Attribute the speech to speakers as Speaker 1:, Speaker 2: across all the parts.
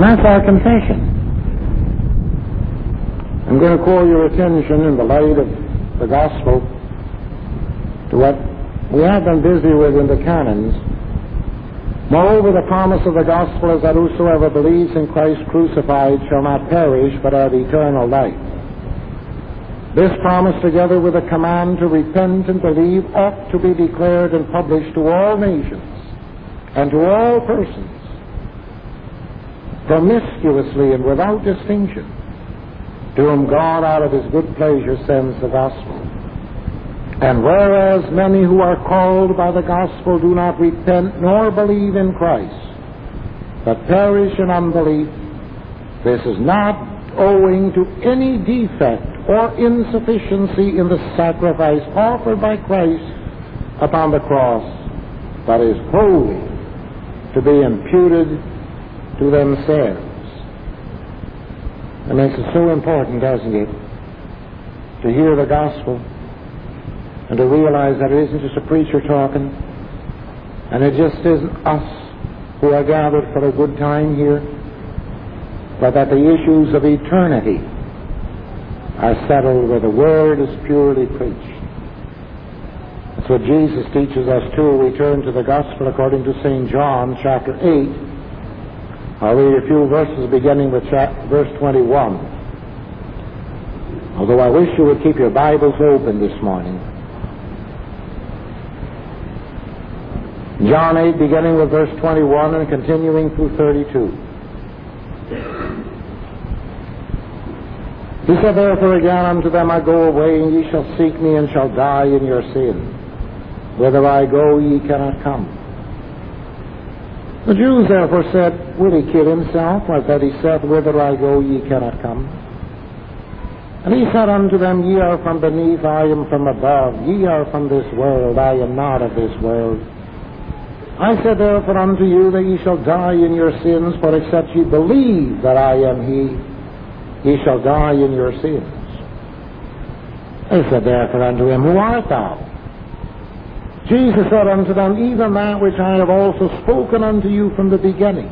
Speaker 1: And that's our confession. I'm going to call your attention in the light of the gospel to what we have been busy with in the canons. Moreover, the promise of the gospel is that whosoever believes in Christ crucified shall not perish, but have eternal life. This promise, together with a command to repent and believe, ought to be declared and published to all nations and to all persons, promiscuously and without distinction, to whom God out of his good pleasure sends the gospel. And whereas many who are called by the gospel do not repent nor believe in Christ, but perish in unbelief, this is not owing to any defect or insufficiency in the sacrifice offered by Christ upon the cross, but is wholly to be imputed to themselves. It makes it so important, doesn't it, to hear the gospel and to realize that it isn't just a preacher talking, and it just isn't us who are gathered for a good time here, but that the issues of eternity are settled where the Word is purely preached. That's what Jesus teaches us too. We turn to the Gospel according to St. John, chapter 8. I'll read a few verses beginning with verse 21. Although I wish you would keep your Bibles open this morning. John 8, beginning with verse 21 and continuing through 32. He said, therefore again unto them, I go away, and ye shall seek me, and shall die in your sin. Whither I go, ye cannot come. The Jews therefore said, will he kill himself, like that he saith, whither I go, ye cannot come? And he said unto them, ye are from beneath, I am from above. Ye are from this world, I am not of this world. I said therefore unto you that ye shall die in your sins, for except ye believe that I am he, ye shall die in your sins. They said therefore unto him, who art thou? Jesus said unto them, even that which I have also spoken unto you from the beginning.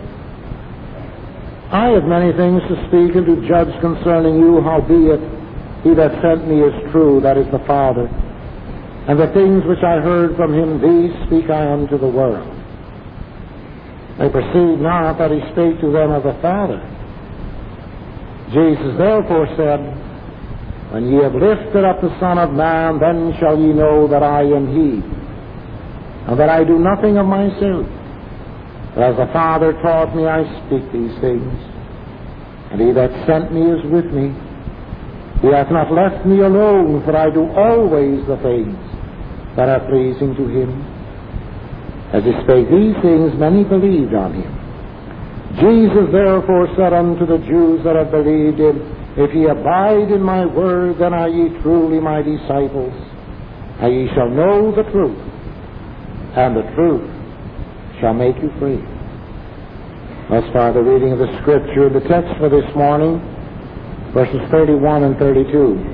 Speaker 1: I have many things to speak and to judge concerning you, howbeit he that sent me is true, that is the Father. And the things which I heard from him, these speak I unto the world. They perceived not that he spake to them of the Father. Jesus therefore said, when ye have lifted up the Son of Man, then shall ye know that I am he, and that I do nothing of myself. But as the Father taught me, I speak these things. And he that sent me is with me. He hath not left me alone, for I do always the things that are pleasing to him. As he spake these things, many believed on him. Jesus therefore said unto the Jews that had believed him, if ye abide in my word, then are ye truly my disciples, and ye shall know the truth, and the truth shall make you free. Thus far the reading of the Scripture. The text for this morning, verses 31 and 32.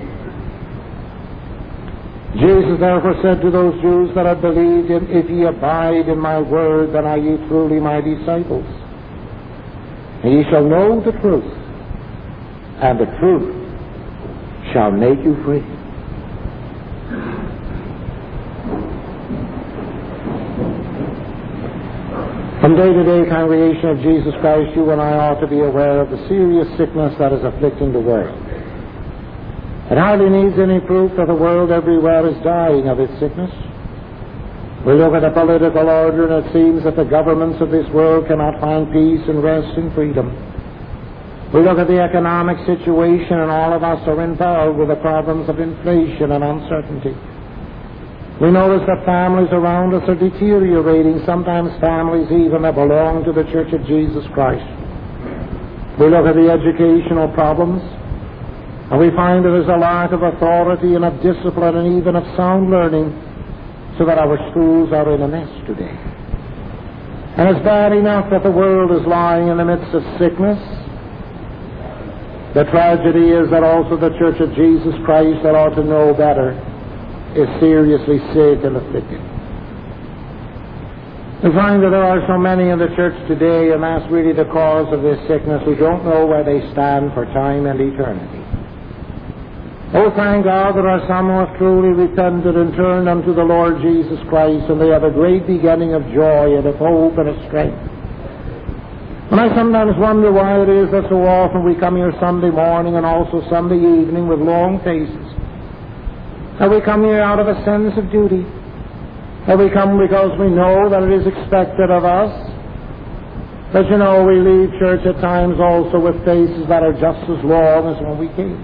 Speaker 1: Jesus therefore said to those Jews that had believed him, if ye abide in my word, then are ye truly my disciples, and ye shall know the truth, and the truth shall make you free. From day to day, congregation of Jesus Christ, you and I ought to be aware of the serious sickness that is afflicting the world. It hardly needs any proof that the world everywhere is dying of its sickness. We look at the political order, and it seems that the governments of this world cannot find peace and rest and freedom. We look at the economic situation, and all of us are involved with the problems of inflation and uncertainty. We notice that families around us are deteriorating, sometimes families even that belong to the Church of Jesus Christ. We look at the educational problems, and we find there is a lack of authority and of discipline and even of sound learning, so that our schools are in a mess today. And it's bad enough that the world is lying in the midst of sickness. The tragedy is that also the Church of Jesus Christ, that ought to know better, is seriously sick and afflicted. We find that there are so many in the church today, and that's really the cause of this sickness, who don't know where they stand for time and eternity. Oh, thank God there are some who have truly repented and turned unto the Lord Jesus Christ, and they have a great beginning of joy and of hope and of strength. And I sometimes wonder why it is that so often we come here Sunday morning and also Sunday evening with long faces. That we come here out of a sense of duty. That we come because we know that it is expected of us. But we leave church at times also with faces that are just as long as when we came.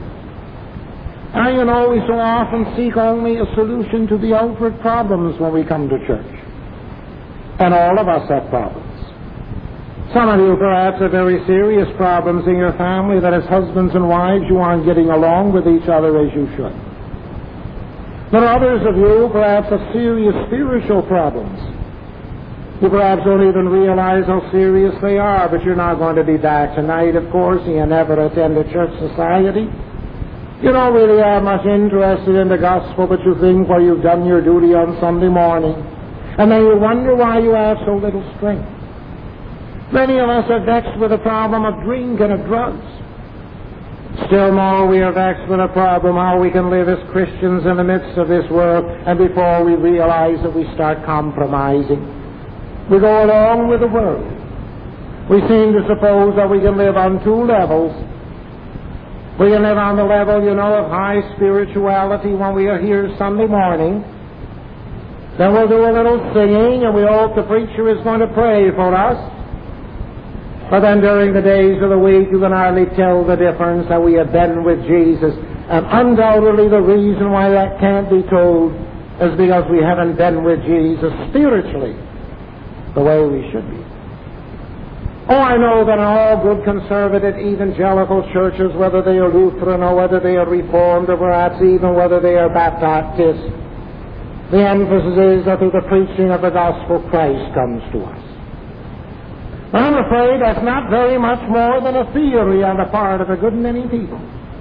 Speaker 1: And we so often seek only a solution to the outward problems when we come to church. And all of us have problems. Some of you perhaps have very serious problems in your family, that as husbands and wives you aren't getting along with each other as you should. But others of you perhaps have serious spiritual problems. You perhaps don't even realize how serious they are, but you're not going to be back tonight, of course, and you never attend a church society. You don't really are much interested in the gospel, but you think, well, you've done your duty on Sunday morning. And then you wonder why you have so little strength. Many of us are vexed with the problem of drink and of drugs. Still more, we are vexed with the problem how we can live as Christians in the midst of this world, and before we realize that we start compromising. We go along with the world. We seem to suppose that we can live on two levels. We can live on the level, of high spirituality when we are here Sunday morning. Then we'll do a little singing, and we hope the preacher is going to pray for us. But then during the days of the week, you can hardly tell the difference that we have been with Jesus. And undoubtedly the reason why that can't be told is because we haven't been with Jesus spiritually the way we should be. Oh, I know that in all good conservative evangelical churches, whether they are Lutheran or whether they are Reformed or perhaps even whether they are Baptist, the emphasis is that through the preaching of the gospel, Christ comes to us. I'm afraid that's not very much more than a theory on the part of a good many people.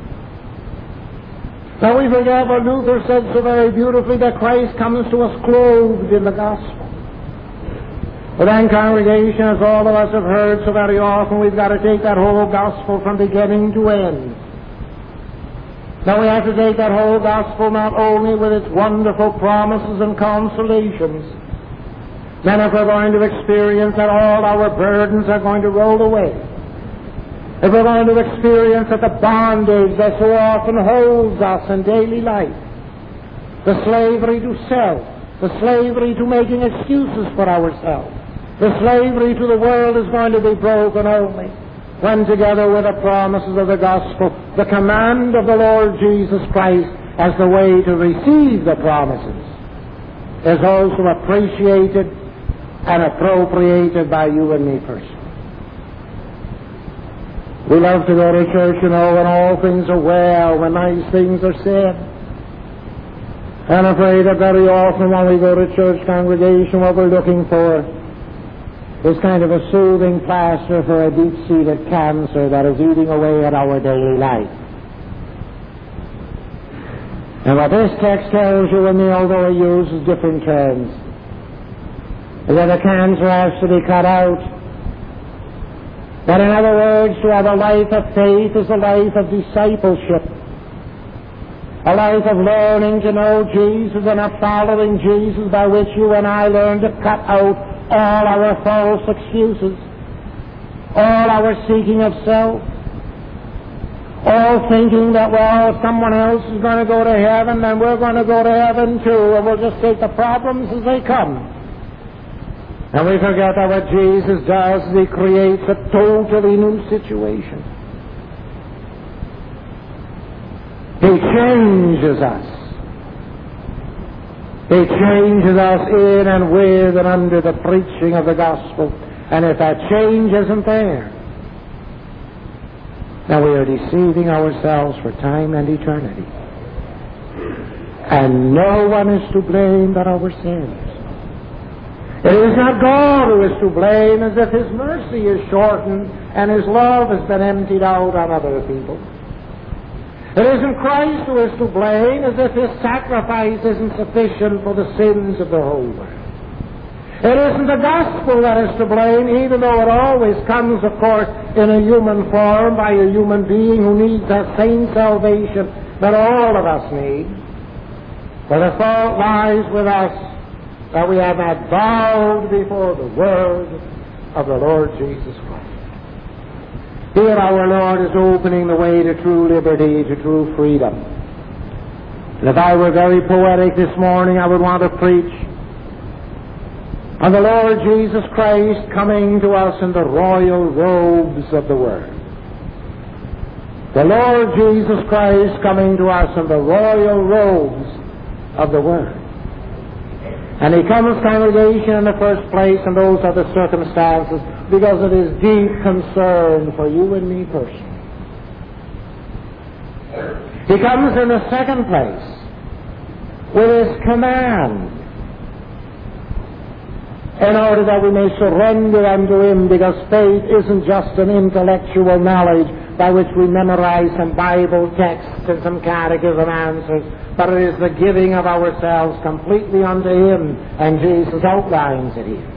Speaker 1: Now we forget what Luther said so very beautifully, that Christ comes to us clothed in the gospel. But then, congregation, as all of us have heard so very often, we've got to take that whole gospel from beginning to end. Now we have to take that whole gospel not only with its wonderful promises and consolations. Then if we're going to experience that all our burdens are going to roll away, if we're going to experience that the bondage that so often holds us in daily life, the slavery to self, the slavery to making excuses for ourselves, the slavery to the world is going to be broken only when, together with the promises of the gospel, the command of the Lord Jesus Christ as the way to receive the promises is also appreciated and appropriated by you and me personally. We love to go to church, when all things are well, when nice things are said. I'm afraid that very often when we go to church, congregation, what we're looking for is kind of a soothing plaster for a deep-seated cancer that is eating away at our daily life. And what this text tells you and me, although it uses different terms, is that the cancer has to be cut out. That, in other words, to have a life of faith is a life of discipleship, a life of learning to know Jesus and of following Jesus, by which you and I learn to cut out all our false excuses, all our seeking of self, all thinking that, well, if someone else is going to go to heaven, then we're going to go to heaven too, and we'll just take the problems as they come. And we forget that what Jesus does is He creates a totally new situation. He changes us. He changes us in and with and under the preaching of the gospel. And if that change isn't there, then we are deceiving ourselves for time and eternity. And no one is to blame but ourselves. It is not God who is to blame, as if His mercy is shortened and His love has been emptied out on other people. It isn't Christ who is to blame, as if His sacrifice isn't sufficient for the sins of the whole world. It isn't the gospel that is to blame, even though it always comes, of course, in a human form by a human being who needs that same salvation that all of us need. But the fault lies with us that we have not bowed before the word of the Lord Jesus Christ. Here our Lord is opening the way to true liberty, to true freedom. And if I were very poetic this morning, I would want to preach on the Lord Jesus Christ coming to us in the royal robes of the Word. The Lord Jesus Christ coming to us in the royal robes of the Word. And He comes, congregation, in the first place, and those are the circumstances, because of His deep concern for you and me personally. He comes in the second place with His command, in order that we may surrender unto Him, because faith isn't just an intellectual knowledge by which we memorize some Bible texts and some catechism answers, but it is the giving of ourselves completely unto Him, and Jesus outlines it here.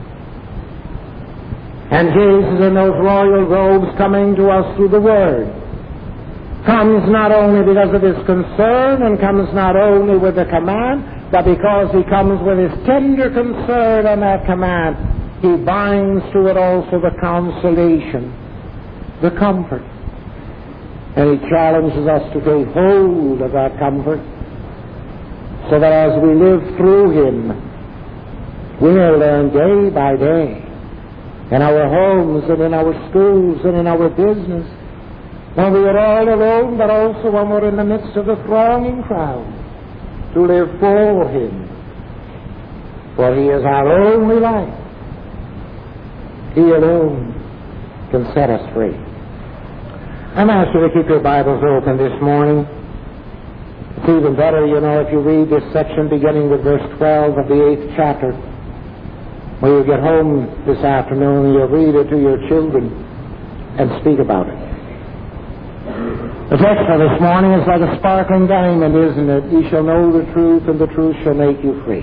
Speaker 1: And Jesus, in those royal robes coming to us through the Word, comes not only because of His concern, and comes not only with the command, but because He comes with His tender concern on that command, He binds to it also the consolation, the comfort. And He challenges us to take hold of that comfort, so that as we live through Him, we may learn day by day, in our homes and in our schools and in our business, when we are all alone, but also when we're in the midst of the thronging crowd, to live for Him. For He is our only life. He alone can set us free. I'm asked you to keep your Bibles open this morning. It's even better, if you read this section beginning with verse 12 of the 8th chapter. When you get home this afternoon, you'll read it to your children and speak about it. The text for this morning is like a sparkling diamond, isn't it? You shall know the truth, and the truth shall make you free.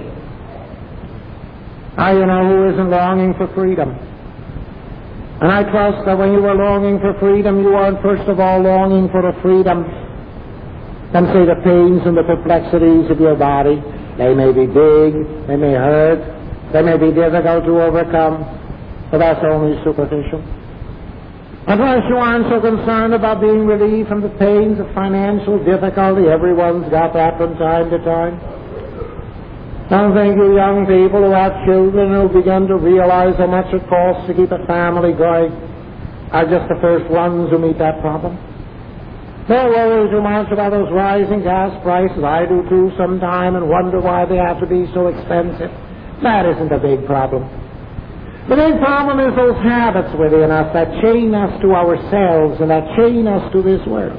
Speaker 1: Now, who isn't longing for freedom? And I trust that when you are longing for freedom, you aren't first of all longing for a freedom from, say, the pains and the perplexities of your body. They may be big, they may hurt, they may be difficult to overcome, but that's only superficial. And perhaps you aren't so concerned about being relieved from the pains of financial difficulty. Everyone's got that from time to time. Don't think you young people who have children who begin to realize how much it costs to keep a family going are just the first ones who meet that problem. They worry too much about those rising gas prices. I do too sometime, and wonder why they have to be so expensive. That isn't a big problem. The big problem is those habits within us that chain us to ourselves and that chain us to this world.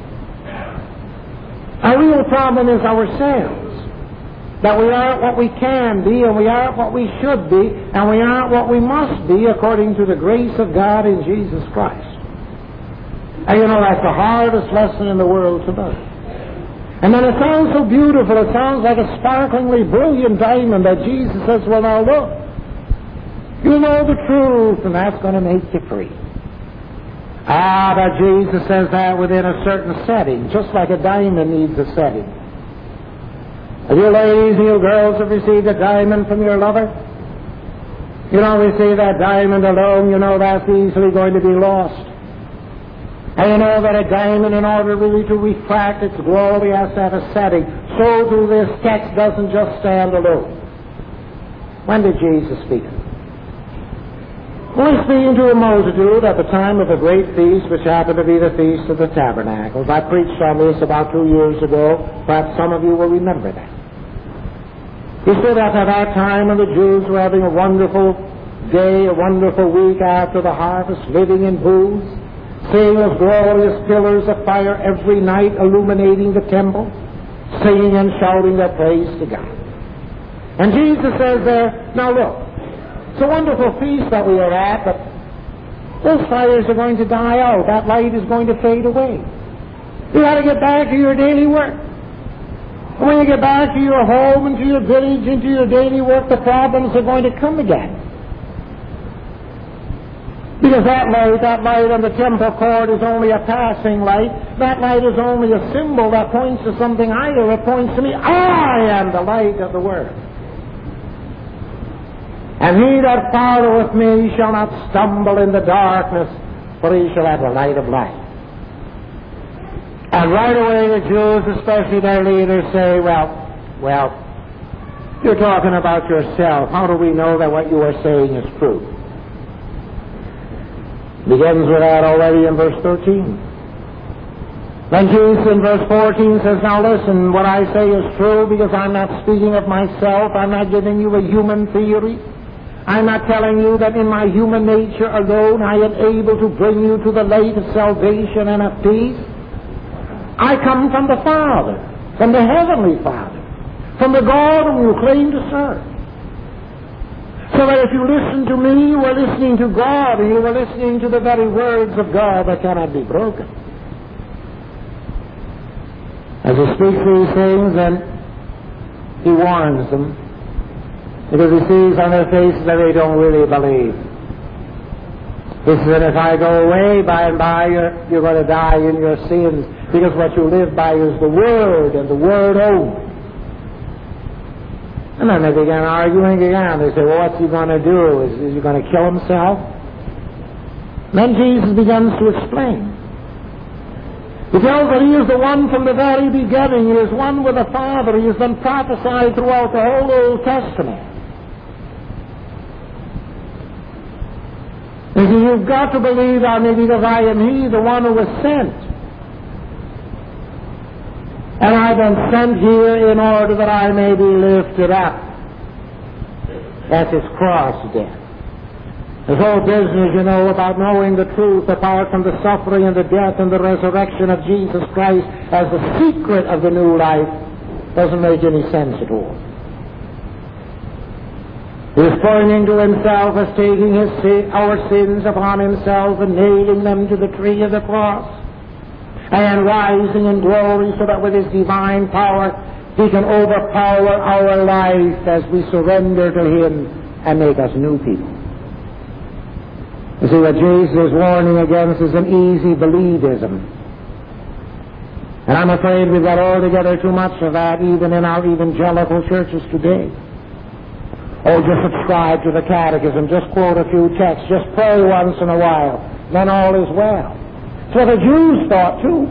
Speaker 1: Our real problem is ourselves. That we aren't what we can be, and we aren't what we should be, and we aren't what we must be according to the grace of God in Jesus Christ. And that's the hardest lesson in the world to learn. And then it sounds so beautiful, it sounds like a sparklingly brilliant diamond that Jesus says, well, now look, you know the truth, and that's going to make you free. But Jesus says that within a certain setting, just like a diamond needs a setting. Have you ladies and you girls have received a diamond from your lover? You don't receive that diamond alone, that's easily going to be lost. And you know that a diamond, in order really to refract its glory, has to have a setting. So too this text doesn't just stand alone. When did Jesus speak? Well, speaking to a multitude at the time of a great feast, which happened to be the Feast of the Tabernacles. I preached on this about 2 years ago. Perhaps some of you will remember that. He stood up at that time when the Jews were having a wonderful day, a wonderful week after the harvest, living in booths, seeing those glorious pillars of fire every night illuminating the temple, singing and shouting their praise to God. And Jesus says there, now look, it's a wonderful feast that we are at, but those fires are going to die out. That light is going to fade away. You got to get back to your daily work. And when you get back to your home and to your village and to your daily work, the problems are going to come again. Because that light on the temple court is only a passing light. That light is only a symbol that points to something higher. It points to me. I am the light of the world. And he that followeth me shall not stumble in the darkness, for he shall have the light of life. And right away the Jews, especially their leaders, say, well, you're talking about yourself. How do we know that what you are saying is true? Begins with that already in verse 13. Then Jesus in verse 14 says, now listen, what I say is true because I'm not speaking of myself. I'm not giving you a human theory. I'm not telling you that in my human nature alone I am able to bring you to the light of salvation and of peace. I come from the Father, from the Heavenly Father, from the God whom you claim to serve. So that if you listen to me, you are listening to God, and you are listening to the very words of God that cannot be broken. As he speaks these things, then he warns them, because he sees on their faces that they don't really believe. He says, if I go away, by and by you're going to die in your sins, because what you live by is the Word, and the Word only. And then they began arguing again. They said, well, what's he going to do? Is he going to kill himself? Then Jesus begins to explain. He tells that he is the one from the very beginning. He is one with the Father. He has been prophesied throughout the whole Old Testament. He says, you've got to believe on me because I am he, the one who was sent. And I've been sent here in order that I may be lifted up. That's his cross death. This whole business, about knowing the truth apart from the suffering and the death and the resurrection of Jesus Christ as the secret of the new life doesn't make any sense at all. He's pointing to himself as taking our sins upon himself and nailing them to the tree of the cross, and rising in glory so that with his divine power he can overpower our life as we surrender to him and make us new people. You see, what Jesus is warning against is an easy believism. And I'm afraid we've got altogether too much of that even in our evangelical churches today. Oh, just subscribe to the catechism, just quote a few texts, just pray once in a while, then all is well. That's what the Jews thought too.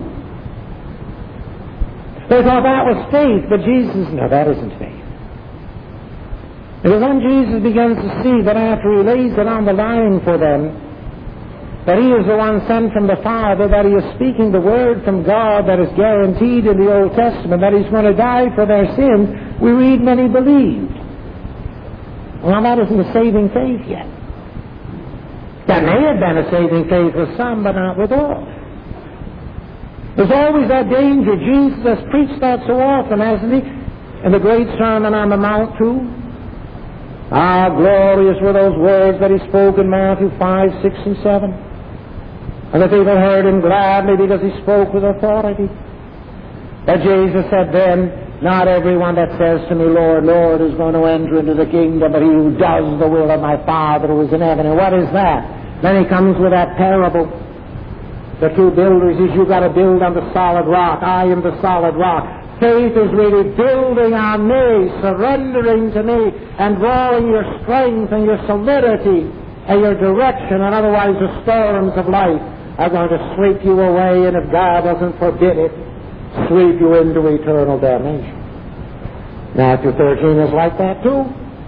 Speaker 1: They thought that was faith, but Jesus, no, that isn't faith. Because then Jesus begins to see that after he lays it on the line for them, that he is the one sent from the Father, that he is speaking the word from God that is guaranteed in the Old Testament, that he's going to die for their sins, we read many believed. Well, that isn't a saving faith yet. That may have been a saving faith with some, but not with all. There's always that danger. Jesus has preached that so often, hasn't he? In the great Sermon on the Mount, too. Ah, glorious were those words that he spoke in Matthew 5, 6, and 7. And the people heard him gladly because he spoke with authority. But Jesus said then, not everyone that says to me, Lord, Lord, is going to enter into the kingdom, but he who does the will of my Father who is in heaven. And what is that? Then he comes with that parable. The two builders is you've got to build on the solid rock. I am the solid rock. Faith is really building on me, surrendering to me, and drawing your strength and your solidity and your direction, and otherwise the storms of life are going to sweep you away, and if God doesn't forbid it, sweep you into eternal damnation. Matthew 13 is like that too.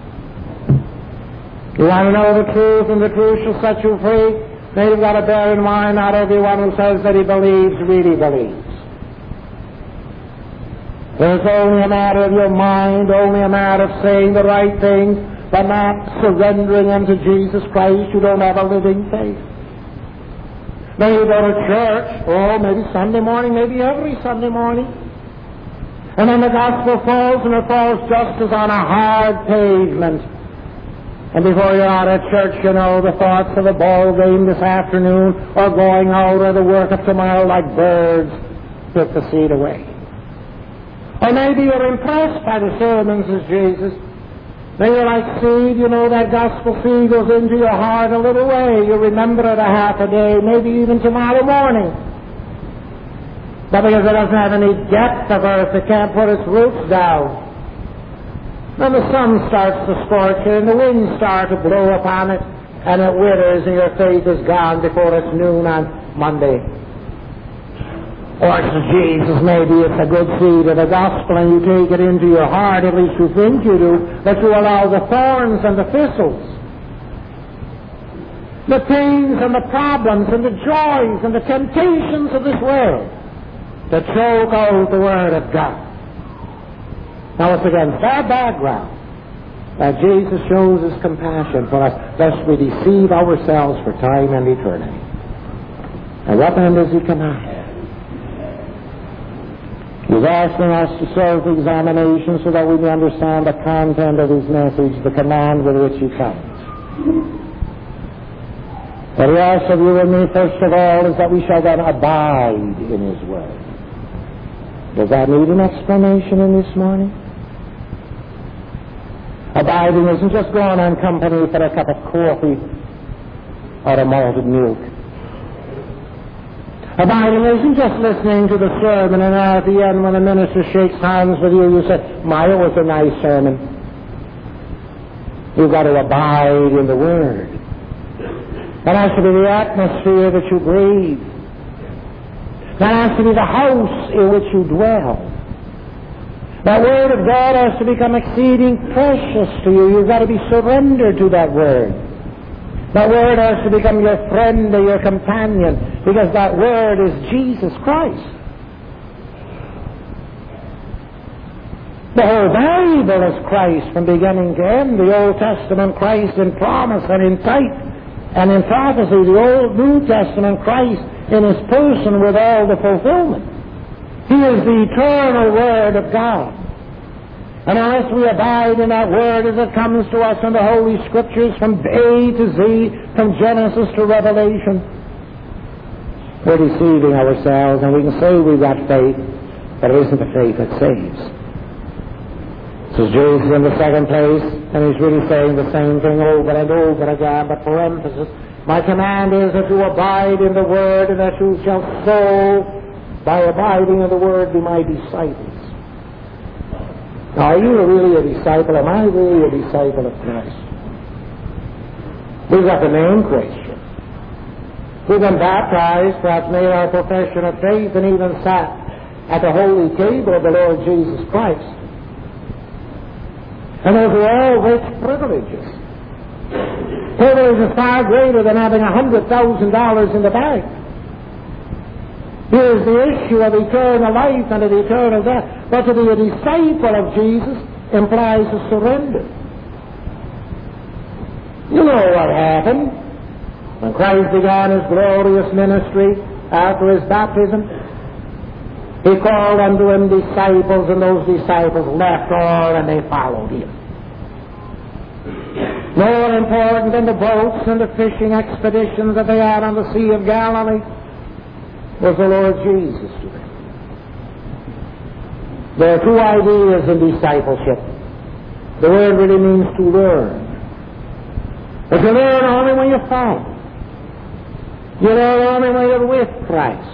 Speaker 1: You want to know the truth, and the truth shall set you free? Then you've got to bear in mind not everyone who says that he believes really believes. It's only a matter of your mind, only a matter of saying the right things, but not surrendering unto Jesus Christ. You don't have a living faith. Then you go to church, maybe Sunday morning, maybe every Sunday morning. And then the gospel falls, and it falls just as on a hard pavement. And before you're out of church, the thoughts of a ball game this afternoon, or going out, or the work of tomorrow, like birds, took the seed away. Or maybe you're impressed by the sermons of Jesus. Then you're like seed, that gospel seed goes into your heart a little way. You remember it a half a day, maybe even tomorrow morning. But because it doesn't have any depth of earth, it can't put its roots down. Then the sun starts to scorch it, and the winds start to blow upon it, and it withers, and your faith is gone before it's noon on Monday. Or it's Jesus, maybe it's a good seed of the gospel, and you take it into your heart, at least you think you do, but you allow the thorns and the thistles, the pains and the problems and the joys and the temptations of this world to choke out the Word of God. Now it's against that background that Jesus shows His compassion for us, lest we deceive ourselves for time and eternity. And what then does He command? He's asking us to self-examination so that we may understand the content of His message, the command with which He comes. What He asks of you and me, first of all, is that we shall then abide in His Word. Does that need an explanation in this morning? Abiding isn't just going on company for a cup of coffee or a malted milk. Abiding isn't just listening to the sermon and at the end when the minister shakes hands with you, you say, "My, it was a nice sermon." You've got to abide in the Word. That has to be the atmosphere that you breathe. That has to be the house in which you dwell. That Word of God has to become exceeding precious to you. You've got to be surrendered to that Word. That Word has to become your friend or your companion, because that Word is Jesus Christ. The whole Bible is Christ from beginning to end. The Old Testament Christ in promise and in type and in prophecy. The Old New Testament Christ in His person with all the fulfillment. He is the eternal Word of God. And unless we abide in that Word as it comes to us in the Holy Scriptures from A to Z, from Genesis to Revelation, we're deceiving ourselves, and we can say we've got faith, but it isn't the faith that saves. So Jesus in the second place, and He's really saying the same thing over and over again, but for emphasis, my command is that you abide in the Word, and that you shall so, by abiding in the Word, be my disciples. Now, are you really a disciple? Am I really a disciple of Christ? We've got the name Christian. We've been baptized, perhaps made our profession of faith, and even sat at the holy table of the Lord Jesus Christ. And those are all rich privileges. Privileges far greater than having $100,000 in the bank. Here's the issue of eternal life and of eternal death. But to be a disciple of Jesus implies a surrender. You know what happened when Christ began His glorious ministry after His baptism. He called unto Him disciples, and those disciples left all and they followed Him. More important than the boats and the fishing expeditions that they had on the Sea of Galilee was the Lord Jesus to them. There are two ideas in discipleship. The word really means to learn. But you learn only when you follow. You learn only when you're with Christ.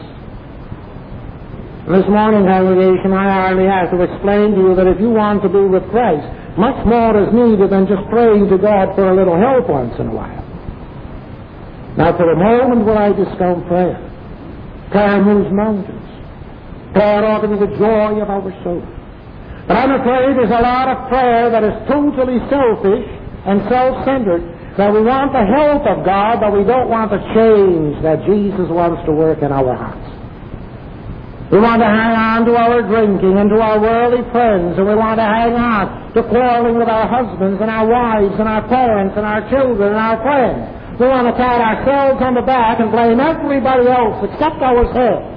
Speaker 1: This morning, congregation, I hardly have to explain to you that if you want to be with Christ, much more is needed than just praying to God for a little help once in a while. Now, for a moment will I discount prayer. Prayer moves mountains. Prayer ought to be the joy of our soul. But I'm afraid there's a lot of prayer that is totally selfish and self-centered, that we want the help of God, but we don't want the change that Jesus wants to work in our hearts. We want to hang on to our drinking and to our worldly friends, and we want to hang on to quarreling with our husbands and our wives and our parents and our children and our friends. We want to pat ourselves on the back and blame everybody else except ourselves.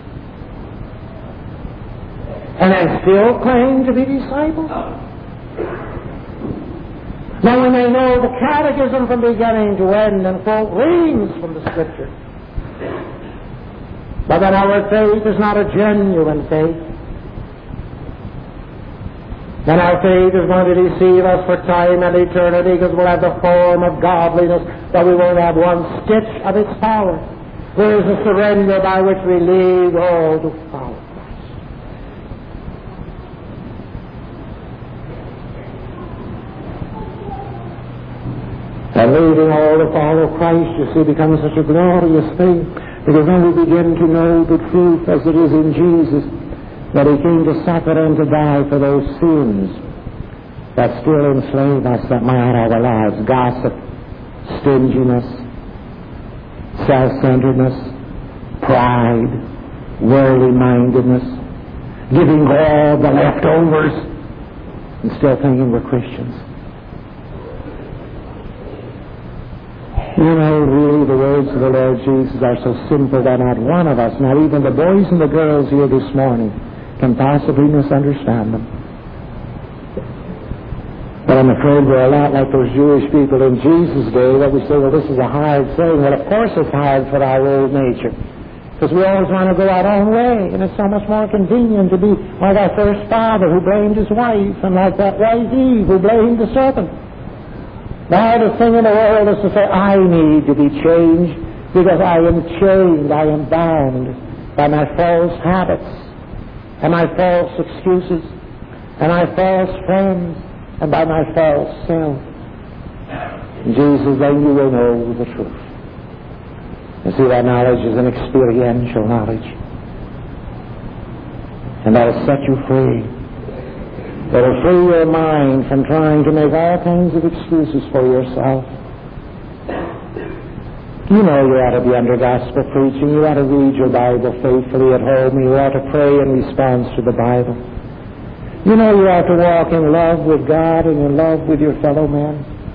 Speaker 1: And then still claim to be disciples. Now we may know the catechism from beginning to end and quote reams from the Scripture. But that our faith is not a genuine faith. And our faith is going to deceive us for time and eternity, because we'll have the form of godliness, but we won't have one stitch of its power. There is a surrender by which we leave all to follow Christ. And leaving all to follow Christ, you see, becomes such a glorious thing, because then we begin to know the truth as it is in Jesus, that He came to suffer and to die for those sins that still enslave us, that mar our lives: gossip, stinginess, self-centeredness, pride, worldly-mindedness, giving all the leftovers and still thinking we're Christians. You know, really, the words of the Lord Jesus are so simple that not one of us, not even the boys and the girls here this morning, can possibly misunderstand them. But I'm afraid we're a lot like those Jewish people in Jesus' day that we say, well, this is a hard saying. Well, of course it's hard for our old nature, because we always want to go our own way, and it's so much more convenient to be like our first father who blamed his wife, and like that wise Eve who blamed the serpent. The hardest thing in the world is to say, I need to be changed, because I am chained, I am bound by my false habits, and my false excuses, and my false friends, and by my false self. Jesus, then you will know the truth. You see, that knowledge is an experiential knowledge. And that will set you free. It will free your mind from trying to make all kinds of excuses for yourself. You know you ought to be under gospel preaching. You ought to read your Bible faithfully at home. You ought to pray in response to the Bible. You know you ought to walk in love with God and in love with your fellow men.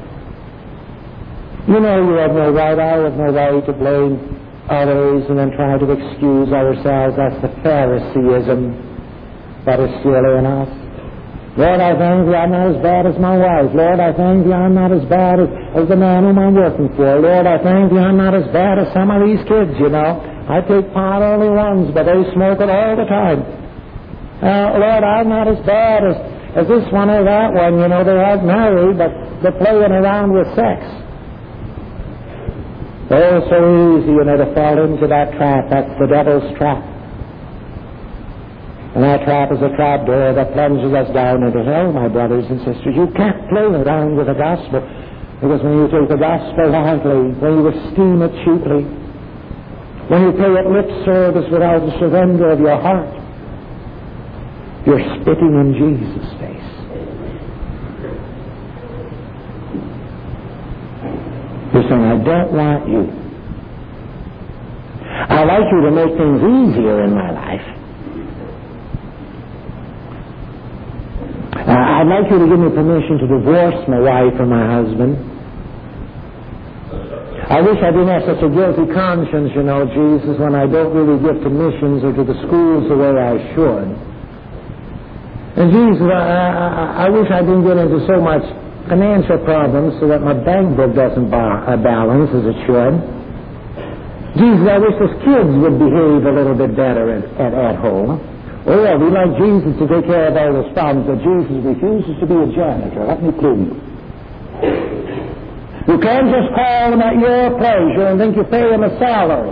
Speaker 1: You know you have no right, I have no right to blame others and then try to excuse ourselves. That's the Phariseeism that is still in us. Lord, I thank Thee I'm not as bad as my wife. Lord, I thank Thee I'm not as bad as the man whom I'm working for. Lord, I thank Thee I'm not as bad as some of these kids, you know. I take pot only once, but they smoke it all the time. Lord, I'm not as bad as this one or that one, you know. They aren't married, but they're playing around with sex. Oh, so easy, you know, to fall into that trap. That's the devil's trap. And that trap is a trap door that plunges us down into hell, my brothers and sisters. You can't play around with the gospel, because when you take the gospel lightly, when you esteem it cheaply, when you pay it lip service without the surrender of your heart, you're spitting in Jesus' face. You're saying, I don't want you. I'd like you to make things easier in my life. I'd like you to give me permission to divorce my wife or my husband. I wish I didn't have such a guilty conscience, you know, Jesus, when I don't really give to missions or to the schools the way I should. And Jesus, I wish I didn't get into so much financial problems so that my bank book doesn't balance as it should. Jesus, I wish those kids would behave a little bit better at home. Oh, yeah, we like Jesus to take care of all those problems, but Jesus refuses to be a janitor. Let me clue you. You can't just call him at your pleasure and think you pay him a salary.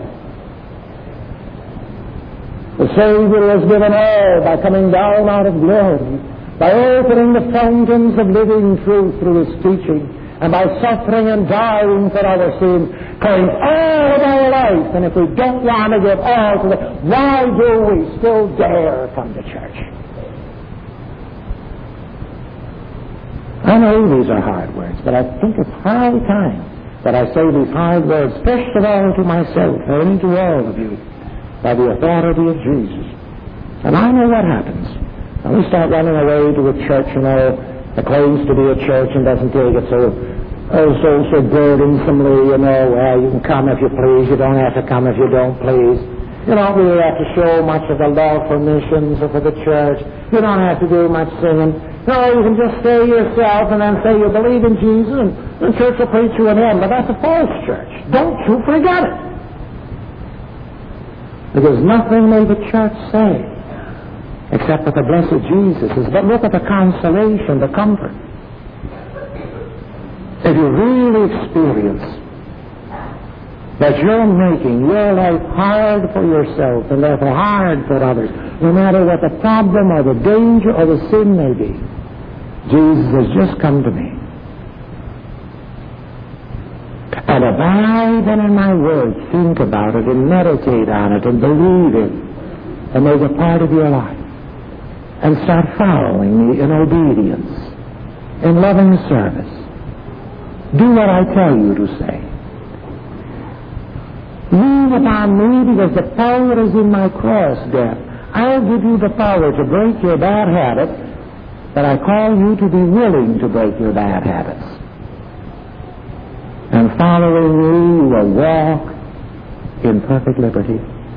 Speaker 1: The Savior was given all by coming down out of glory, by opening the fountains of living truth through His teaching, and by suffering and dying for our sins, claims all of our life. And if we don't want to give all to them, why do we still dare come to church? I know these are hard words, but I think it's high time that I say these hard words, first of all to myself, and to all of you, by the authority of Jesus. And I know what happens. When we start running away to a church, you know, that claims to be a church and doesn't take it so burdensomely, you know, you can come if you please, you don't have to come if you don't please. You don't really have to show much of a love for missions or for the church. You don't have to do much singing. No, you can just stay yourself and then say you believe in Jesus and the church will preach you in heaven. But that's a false church. Don't you forget it. Because nothing may the church say except what the blessed Jesus is. But look at the consolation, the comfort. If you really experience that you're making your life hard for yourself and therefore hard for others, no matter what the problem or the danger or the sin may be, Jesus has just come to me. And abide then in my word, think about it and meditate on it and believe it and make it part of your life. And start following me in obedience, in loving service. Do what I tell you to say. Lean upon me because the power is in my cross, death. I'll give you the power to break your bad habits, but I call you to be willing to break your bad habits. And following me, you will walk in perfect liberty.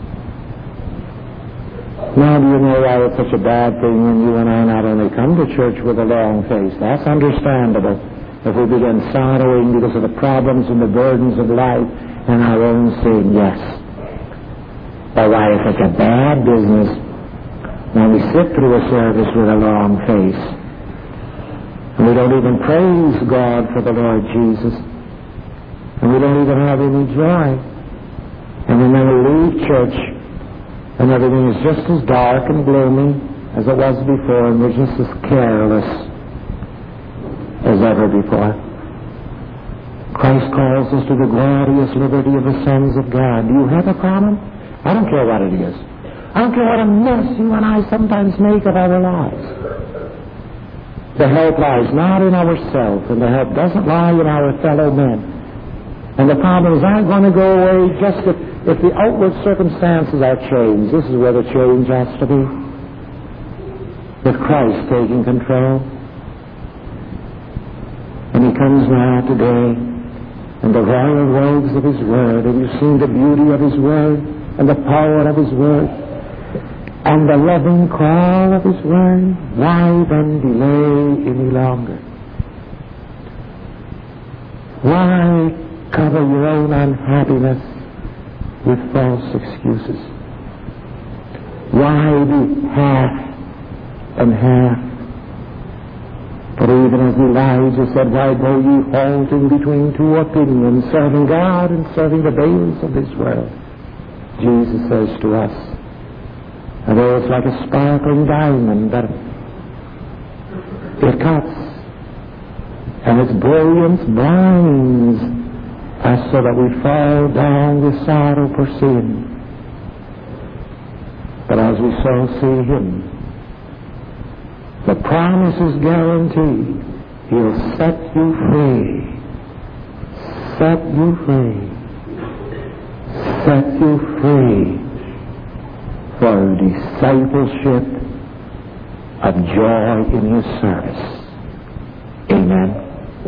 Speaker 1: Now, do you know why it's such a bad thing when you and I not only come to church with a long face? That's understandable. If we begin sorrowing because of the problems and the burdens of life and our own sin, yes. But why it's such a bad business when we sit through a service with a long face and we don't even praise God for the Lord Jesus and we don't even have any joy, and we never leave church and everything is just as dark and gloomy as it was before, and we're just as careless as ever before. Christ calls us to the glorious liberty of the sons of God. Do you have a problem? I don't care what it is. I don't care what a mess you and I sometimes make of our lives. The help lies not in ourselves, and the help doesn't lie in our fellow men. And the problems aren't going to go away just if the outward circumstances are changed. This is where the change has to be. With Christ taking control. And He comes now today in the royal robes of His Word. Have you seen the beauty of His Word and the power of His Word and the loving call of His Word? Why then delay any longer? Why cover your own unhappiness with false excuses? Why be half and half? For even as Elijah said, why go ye halting between two opinions, serving God and serving the Baals of this world? Jesus says to us, and though it's like a sparkling diamond that it cuts, and its brilliance blinds us so that we fall down with sorrow for sin. But as we so see Him, the promise is guaranteed. He'll set you free. Set you free. Set you free for discipleship of joy in His service. Amen.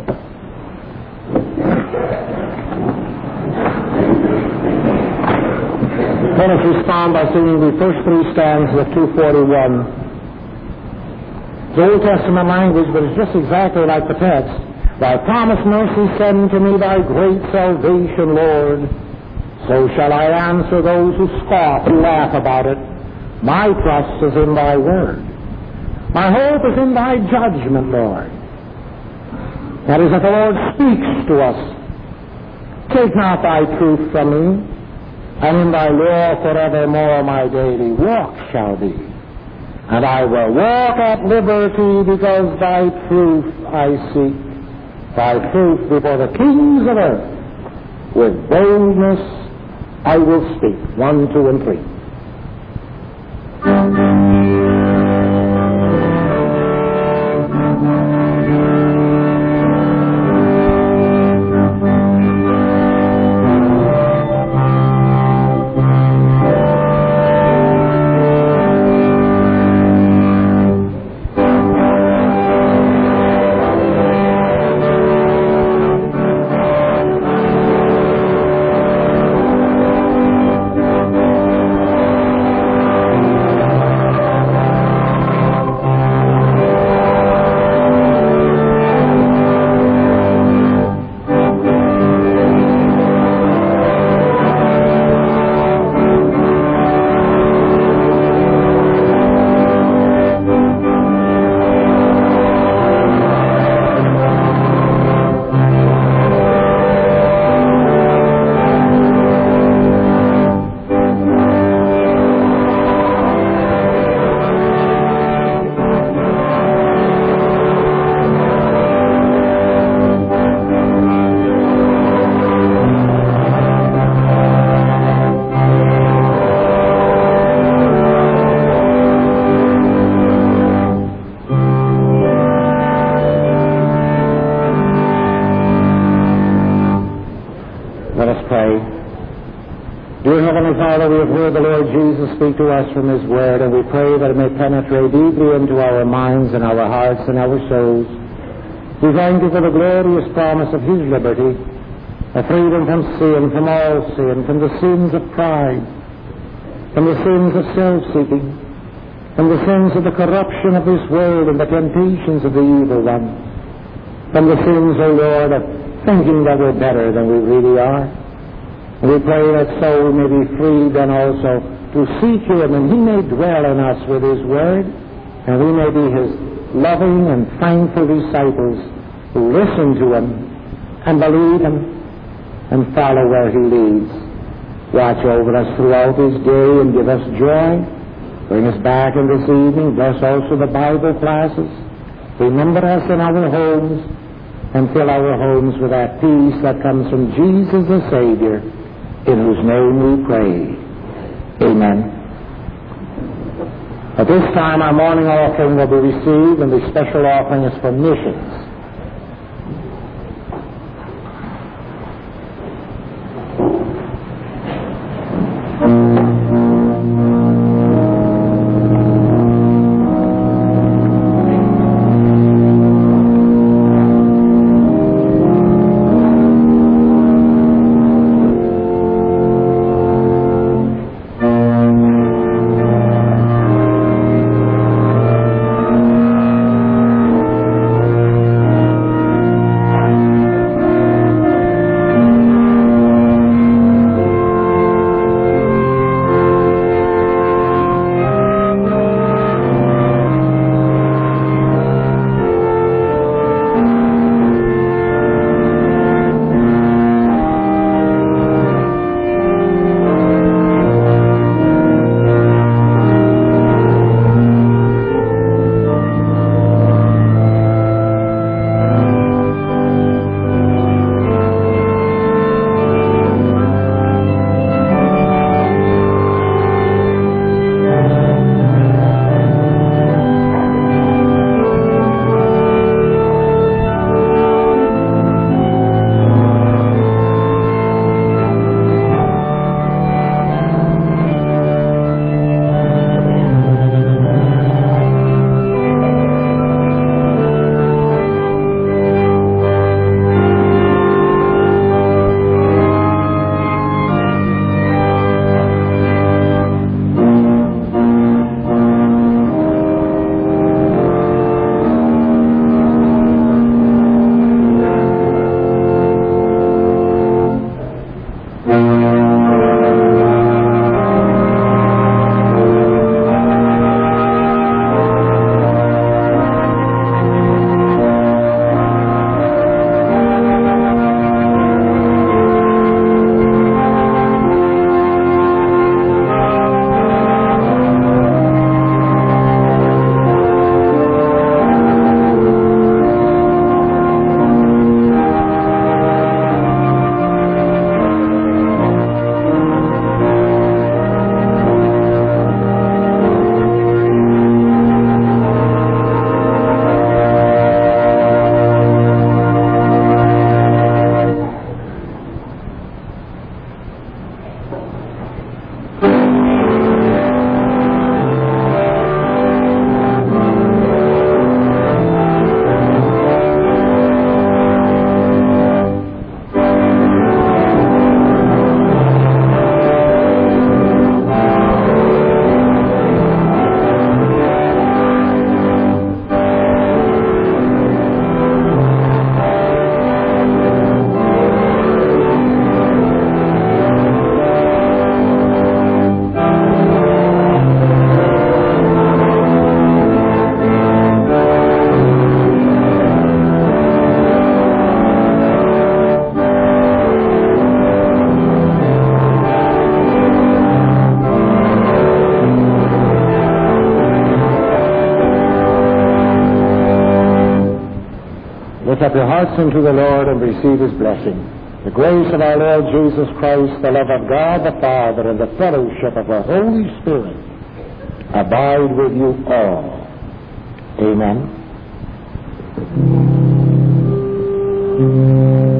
Speaker 1: Let us respond by singing the first three stanzas of 241. It's Old Testament language, but it's just exactly like the text. Thy promised mercy send to me thy great salvation, Lord. So shall I answer those who scoff and laugh about it. My trust is in thy word. My hope is in thy judgment, Lord. That is, if the Lord speaks to us, take not thy truth from me, and in thy law forevermore my daily walk shall be. And I will walk at liberty because thy truth I seek, thy truth before the kings of earth. With boldness I will speak. 1, 2, and 3. Dear Heavenly Father, we have heard the Lord Jesus speak to us from His Word, and we pray that it may penetrate deeply into our minds and our hearts and our souls. We thank You for the glorious promise of His liberty, a freedom from sin, from all sin, from the sins of pride, from the sins of self-seeking, from the sins of the corruption of this world and the temptations of the evil one, from the sins, O Lord, of thinking that we're better than we really are. And we pray that soul may be freed then also to seek Him, and He may dwell in us with His Word, and we may be His loving and thankful disciples who listen to Him and believe Him and follow where He leads. Watch over us throughout this day and give us joy. Bring us back in this evening. Bless also the Bible classes. Remember us in our homes and fill our homes with that peace that comes from Jesus the Savior, in whose name we pray. Amen. At this time, our morning offering will be received, and the special offering is for missions. Lift up your hearts unto the Lord and receive His blessing. The grace of our Lord Jesus Christ, the love of God the Father, and the fellowship of the Holy Spirit abide with you all. Amen.